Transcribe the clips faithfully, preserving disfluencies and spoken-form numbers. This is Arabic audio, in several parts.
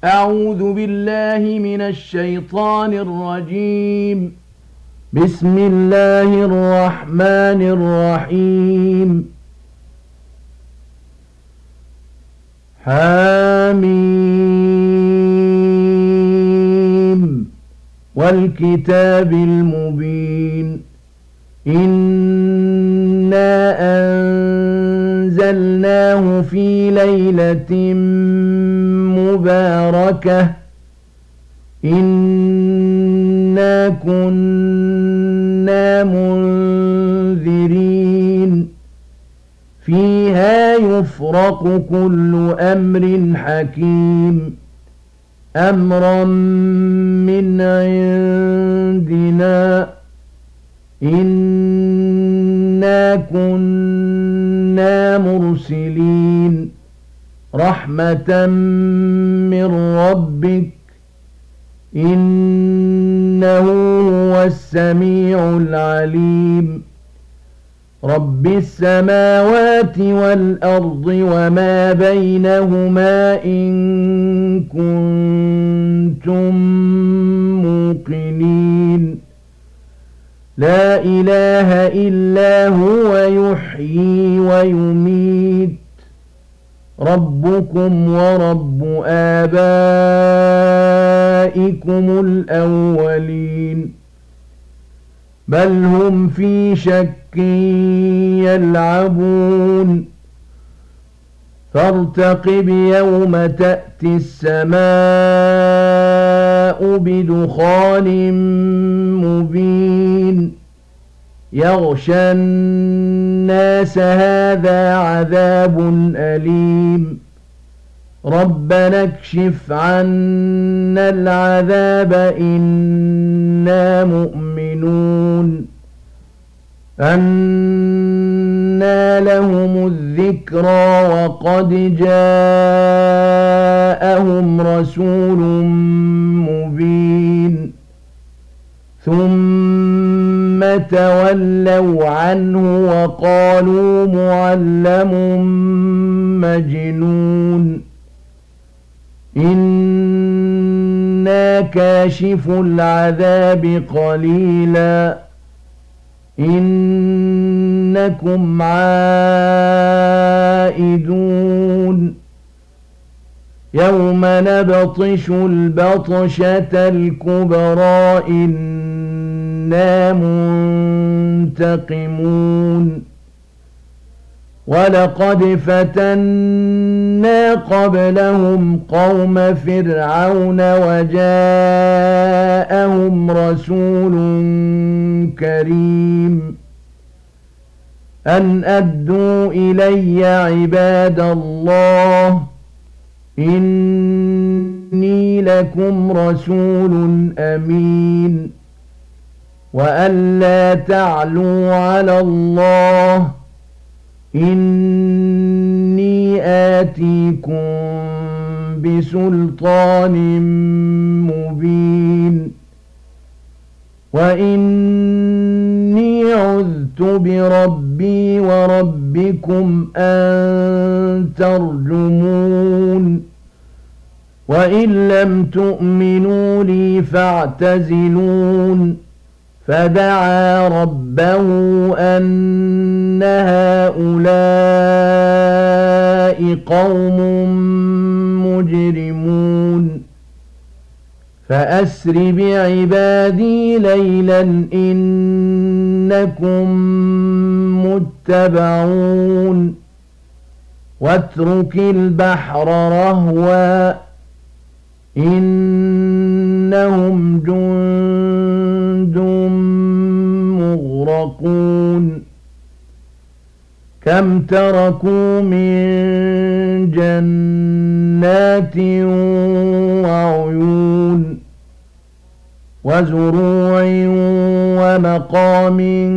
أعوذ بالله من الشيطان الرجيم. بسم الله الرحمن الرحيم. حاميم والكتاب المبين. إنا أنزلناه في ليلة مباركة إنا كنا منذرين فيها يفرق كل أمر حكيم أمرا من عندنا إنا كنا مرسلين رحمة من ربك إنه هو السميع العليم. رب السماوات والأرض وما بينهما إن كنتم موقنين. لا إله إلا هو يحيي ويميت ربكم ورب آبائكم الأولين بل هم في شك يلعبون فارتقب يوم تأتي السماء بدخان مبين يغشى الناس هذا عذاب أليم ربنا اكشف عنا العذاب إنا مؤمنون. أنى لهم الذكرى وقد جاءهم رسول مبين ثم تولوا عنه وقالوا معلم مجنون. إنا كاشف العذاب قليلا إنكم عائدون يوم نبطش البطشة الكبرى إنا منتقمون. ولقد فتنا قبلهم قوم فرعون وجاءهم رسول كريم أن أدوا إلي عباد الله إني لكم رسول أمين وأن لا تعلوا على الله إني آتيكم بسلطان مبين وإني عذت بربي وربكم أن ترجمون وإن لم تؤمنوا لي فاعتزلون. فدعا ربه أن هؤلاء قوم مجرمون فأسر بعبادي ليلا إنكم متبعون واترك البحر رهوا إنهم جند مغرقون. كم تركوا من جنات وعيون وزروع ومقام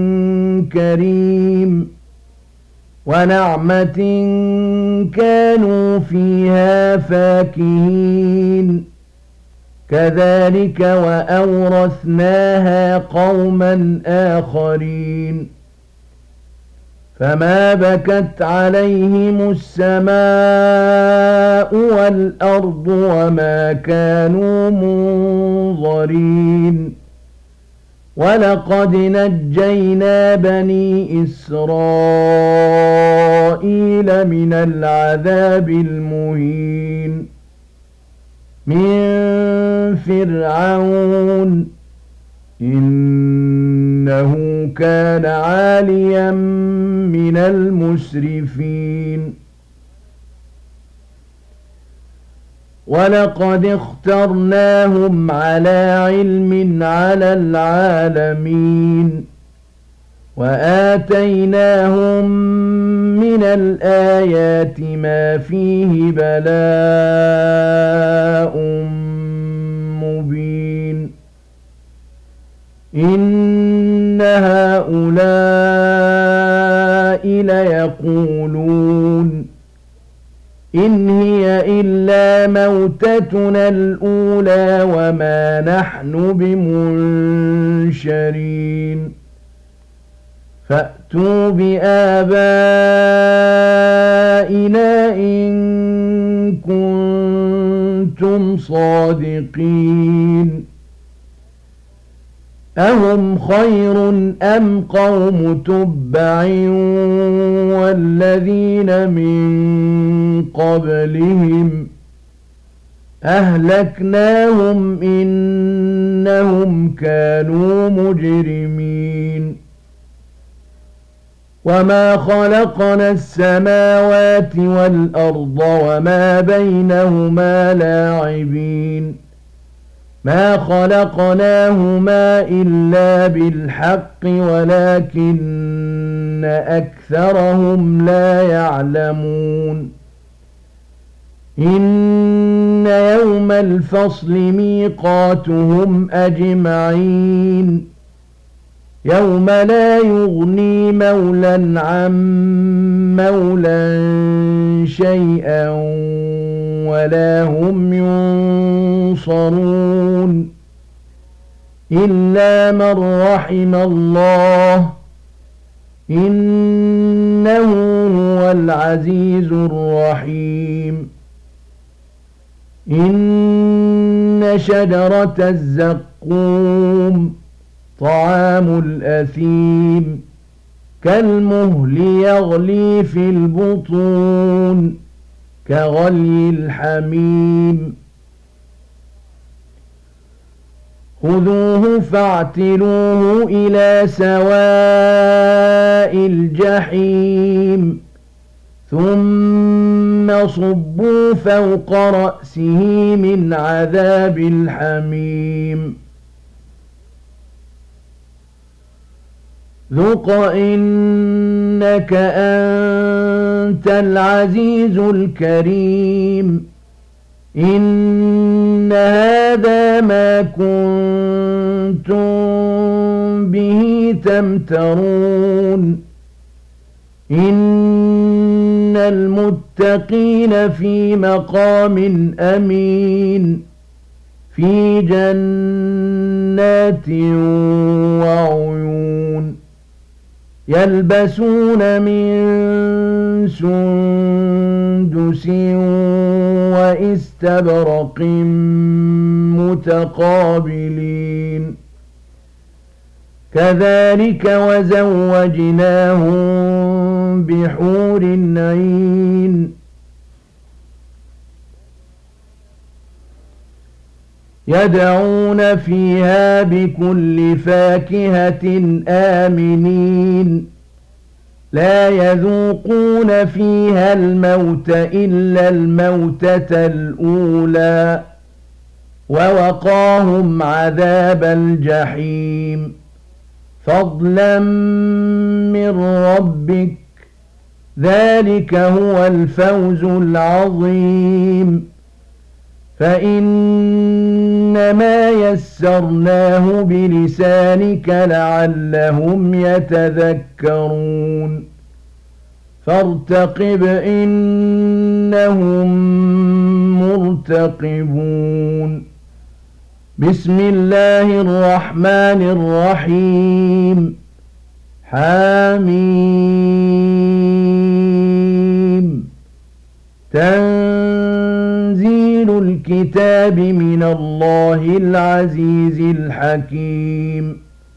كريم ونعمة كانوا فيها فاكهين كذلك وأورثناها قوما آخرين فما بكت عليهم السماء والأرض وما كانوا منظرين ولقد نجينا بني إسرائيل من العذاب المهين من فرعون إنه كان عاليا من المسرفين ولقد اخترناهم على علم على العالمين وآتيناهم من الآيات ما فيه بلاء مبين إن هؤلاء ليقولون إن هي إلا موتتنا الأولى وما نحن بمنشرين فأتوا بآبائنا إن كنتم صادقين أهم خير أم قوم تبع والذين من قبلهم أهلكناهم إنهم كانوا مجرمين وما خلقنا السماوات والأرض وما بينهما لاعبين ما خلقناهما إلا بالحق ولكن أكثرهم لا يعلمون إن يوم الفصل ميقاتهم أجمعين يوم لا يغني مولى عن مولى شيئا ولا هم ينصرون إلا من رحم الله إنه هو العزيز الرحيم إن شجرة الزقوم طعام الأثيم كالمهل يغلي في البطون كغلي الحميم خذوه فاعتلوه إلى سواء الجحيم ثم صبوا فوق رأسه من عذاب الحميم ذق إنك أنت العزيز الكريم إن هذا ما كنتم به تمترون إن المتقين في مقام أمين في جنات وعيون يلبسون من سندس واستبرق متقابلين كذلك وزوجناهم بحور عين يدعون فيها بكل فاكهة آمنين لا يذوقون فيها الموت إلا الموتة الأولى ووقاهم عذاب الجحيم فضلا من ربك ذلك هو الفوز العظيم فإنما يسرناه بلسانك لعلهم يتذكرون فارتقب إنهم مرتقبون بسم الله الرحمن الرحيم حميم تنزيل الكتاب من الله العزيز الحكيم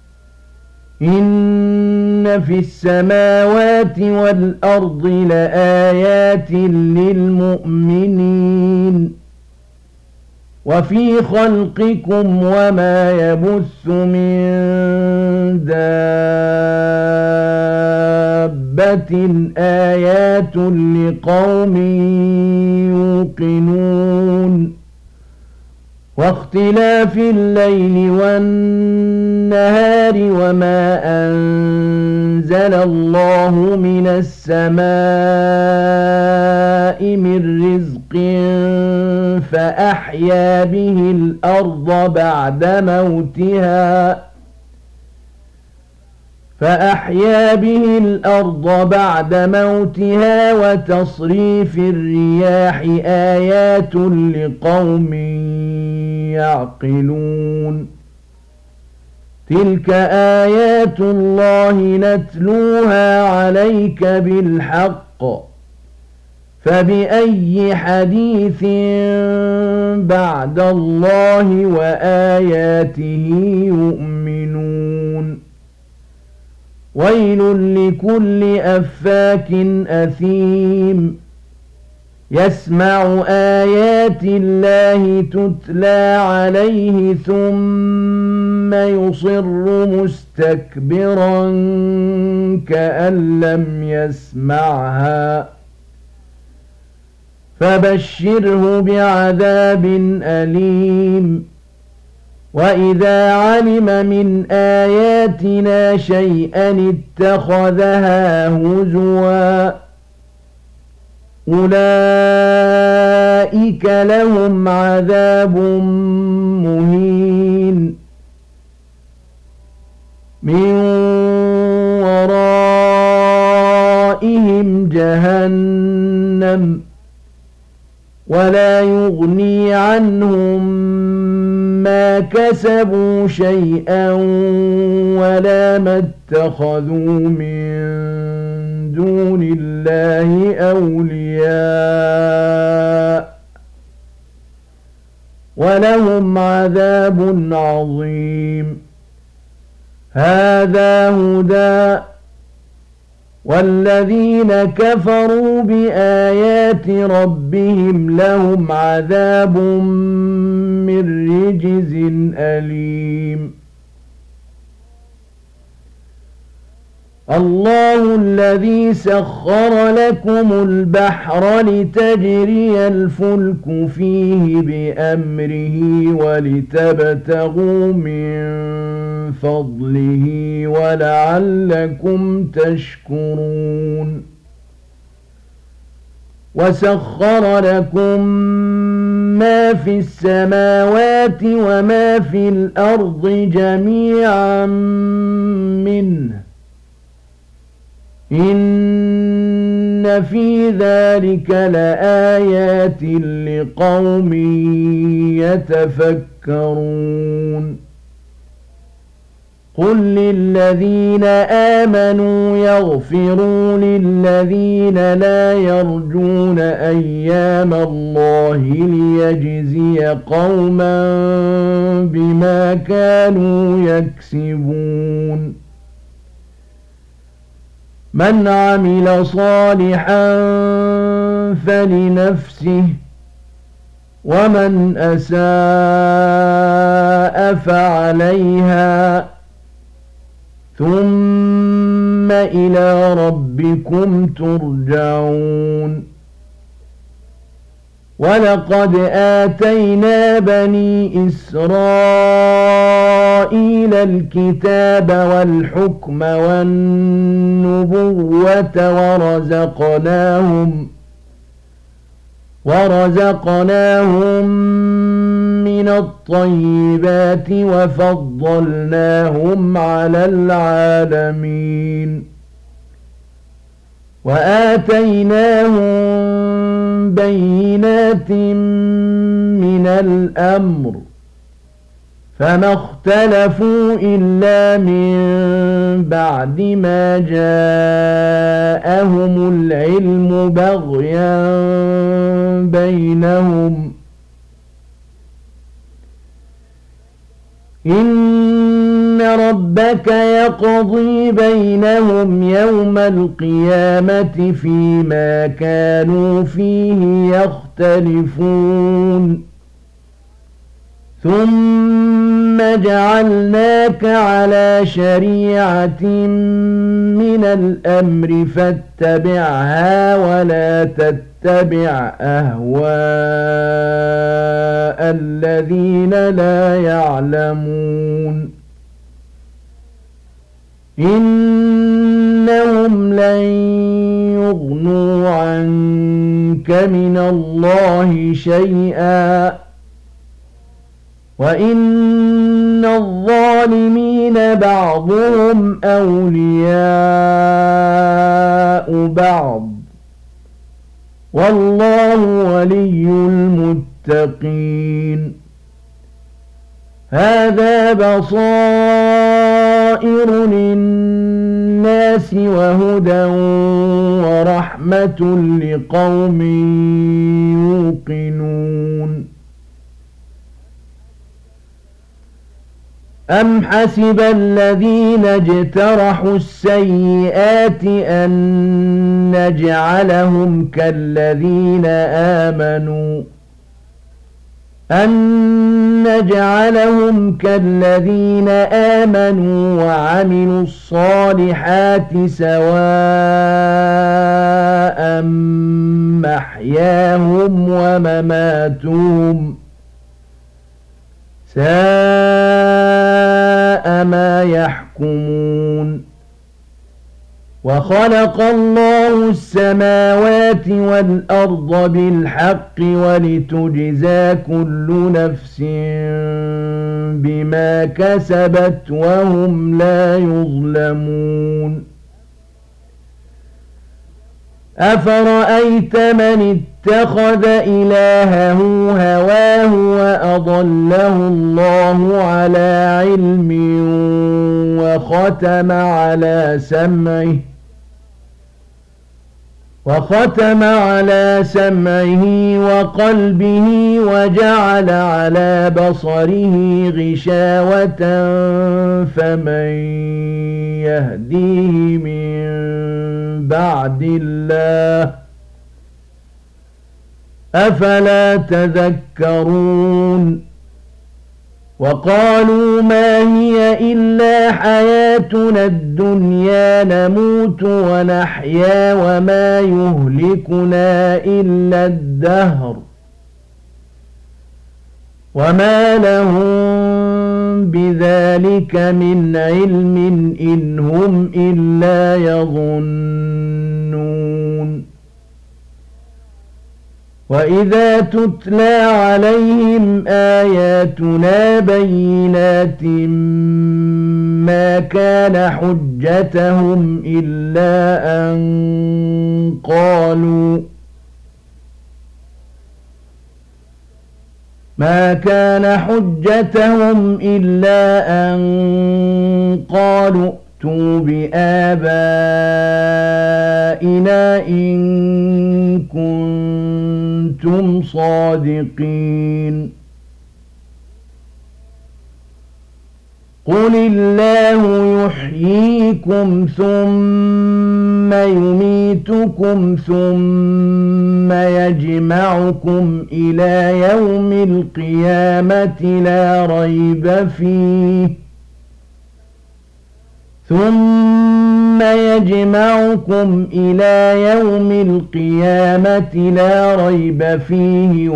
إن في السماوات والأرض لآيات للمؤمنين وفي خلقكم وما يبث من دابة آيات لقوم يوقنون واختلاف الليل والنهار وما أنزل الله من السماء من رزق فأحيا به الأرض بعد موتها فأحيا به الأرض بعد موتها وتصريف الرياح آيات لقوم يعقلون تلك آيات الله نتلوها عليك بالحق فبأي حديث بعد الله وآياته يؤمنون ويل لكل أفاك أثيم يسمع آيات الله تتلى عليه ثم يصر مستكبرا كأن لم يسمعها فبشره بعذاب أليم وإذا علم من آياتنا شيئا اتخذها هزوا أولئك لهم عذاب مهين من ورائهم جهنم ولا يغني عنهم ما كسبوا شيئا ولا ما اتخذوا من دون الله أولياء ولهم عذاب عظيم هذا هدى والذين كفروا بآيات ربهم لهم عذاب من رجز أليم الله الذي سخر لكم البحر لتجري الفلك فيه بأمره ولتبتغوا من فضله ولعلكم تشكرون وسخر لكم ما في السماوات وما في الأرض جميعا منه إن في ذلك لآيات لقوم يتفكرون قل للذين آمنوا يغفروا للذين لا يرجون أيام الله ليجزي قوما بما كانوا يكسبون من عمل صالحا فلنفسه ومن أساء فعليها ثم إلى ربكم ترجعون ولقد آتينا بني إسرائيل الكتاب والحكم والنبوة ورزقناهم ورزقناهم من الطيبات وفضلناهم على العالمين وآتيناهم بينات من الأمر فما اختلفوا إلا من بعد ما جاءهم العلم بغيا بينهم إن ربك يقضي بينهم يوم القيامة فيما كانوا فيه يختلفون ثم جعلناك على شريعة من الأمر فاتبعها ولا تتبع أهواء الذين لا يعلمون إنهم لن يغنوا عنك من الله شيئا وإن الظالمين بعضهم أولياء بعض والله ولي المتقين هذا بصائر للناس وهدى ورحمة لقوم يوقنون أم حسب الذين اجترحوا السيئات أن نجعلهم كالذين آمنوا أن نجعلهم كالذين آمنوا وعملوا الصالحات سواء محياهم ومماتهم ساء ما يحكمون وخلق الله السماوات والأرض بالحق ولتجزى كل نفس بما كسبت وهم لا يظلمون أفرأيت من اتخذ إلهه هواه وأضله الله على علم وختم على سمعه وختم على سمعه وقلبه وجعل على بصره غشاوة فمن يهديه من بعد الله أفلا تذكرون وقالوا ما هي إلا حياتنا الدنيا نموت ونحيا وما يهلكنا إلا الدهر وما لهم بذلك من علم إن هم إلا يظنون وإذا تتلى عليهم آياتنا بينات ما كان حجتهم إلا أن قالوا ما كان حجتهم إلا أن قالوا ائتوا بآبائنا إن كنتم صادقين قل الله يحييكم ثم يميتكم ثم يجمعكم إلى يوم القيامة لا ريب فيه ثم يجمعكم إلى يوم القيامة لا ريب فيه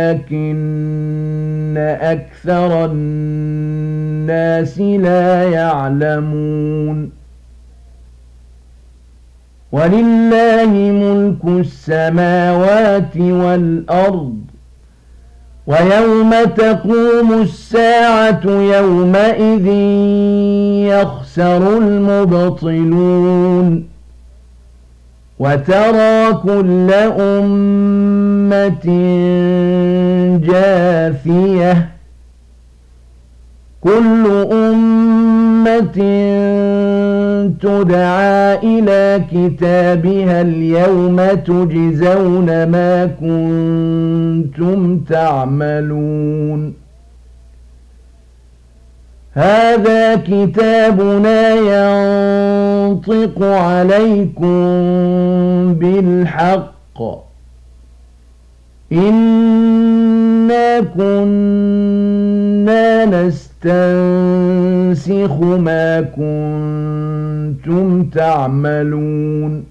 ولكن أكثر الناس لا يعلمون ولله ملك السماوات والأرض ويوم تقوم الساعة يومئذ يخسر المبطلون وترى كل أمة جاثية كل أمة تدعى إلى كتابها اليوم تجزون ما كنتم تعملون هذا كتابنا ينطق عليكم بالحق إنا كنا نستنسخ ما كنتم تعملون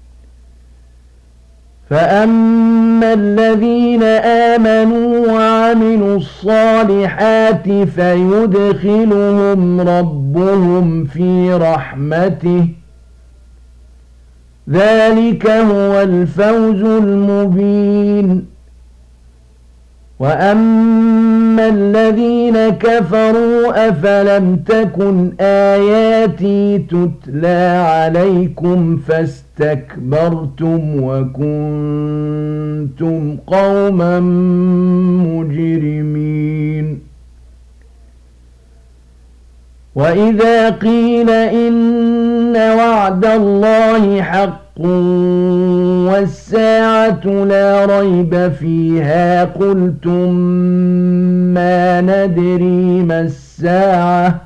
فأما الذين آمنوا وعملوا الصالحات فيدخلهم ربهم في رحمته ذلك هو الفوز المبين وأما الذين كفروا أفلم تكن آياتي تتلى عليكم فاستكبرتم وكنتم قوما مجرمين وإذا قيل إن وعد الله حق والساعة لا ريب فيها قلتم ما ندري ما الساعة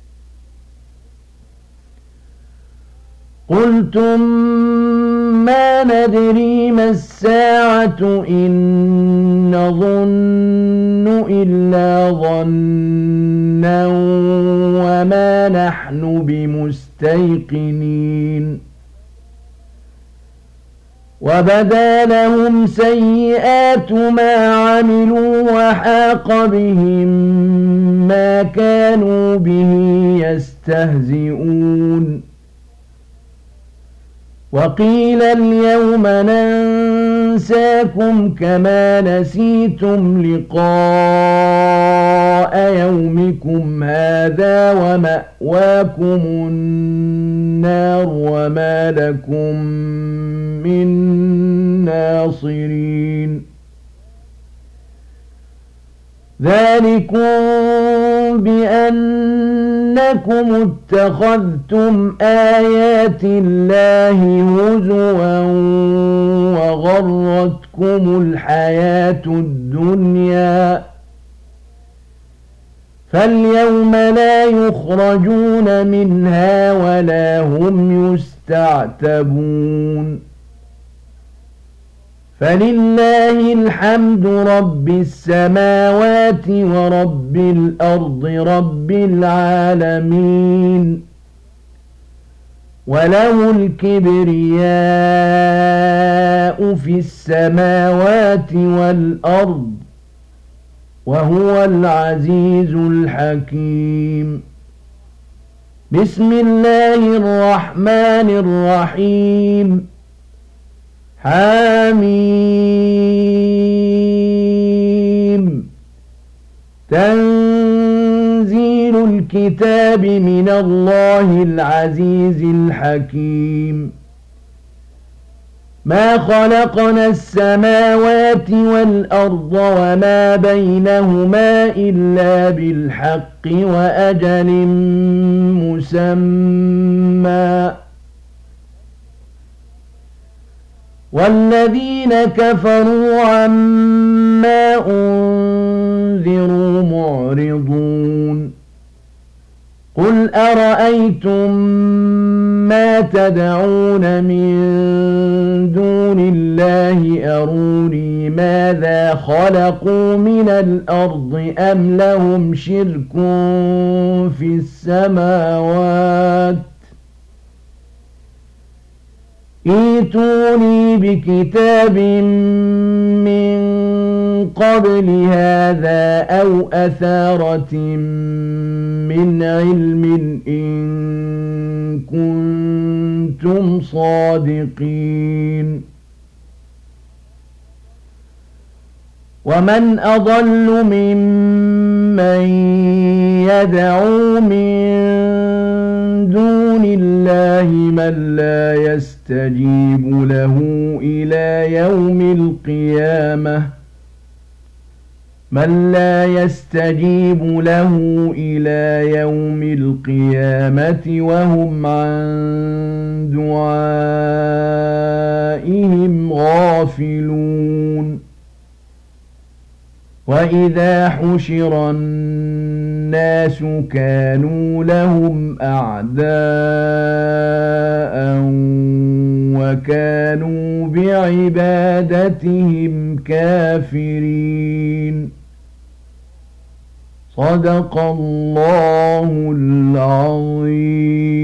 قلتم ما ندري ما الساعة إن نظن إلا ظنا وما نحن بمستيقنين وبدا لهم سيئات ما عملوا وحاق بهم ما كانوا به يستهزئون وقيل اليوم ننساكم كما نسيتم لقاء يومكم هذا ومأواكم النار وما لكم من ناصرين ذلكم بأنكم اتخذتم آيات الله هزوا وغرتكم الحياة الدنيا فاليوم لا يخرجون منها ولا هم يستعتبون فلله الحمد رب السماوات ورب الأرض رب العالمين وله الكبرياء في السماوات والأرض وهو العزيز الحكيم بسم الله الرحمن الرحيم حميم تنزيل الكتاب من الله العزيز الحكيم ما خلقنا السماوات والأرض وما بينهما إلا بالحق وأجل مسمى والذين كفروا عما أنذروا معرضون قل أرأيتم ما تدعون من دون الله أروني ماذا خلقوا من الأرض أم لهم شرك في السماوات ائتوني بكتاب من قبل هذا أو أثارة من علم إن كنتم صادقين ومن أضل ممن يدعو من دون الله من لا يستجيب له إلى يوم القيامة من لا يستجيب له إلى يوم القيامة وهم عن دعائهم غافلون وإذا حشر الناس كانوا لهم أعداء وكانوا بعبادتهم كافرين صدق الله العظيم.